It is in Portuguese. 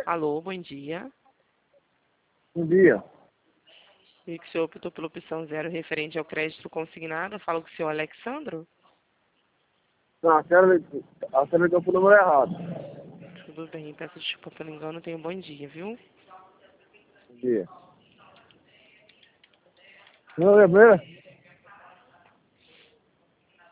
Alô, bom dia. Bom dia. Vi que o senhor optou pela opção 0 referente ao crédito consignado. Falo com o senhor Alexandro. Não, a senhora ligou pro número errado. Tudo bem, peço desculpa pelo engano. Tenha um bom dia, viu? Bom dia. Não, é primeira?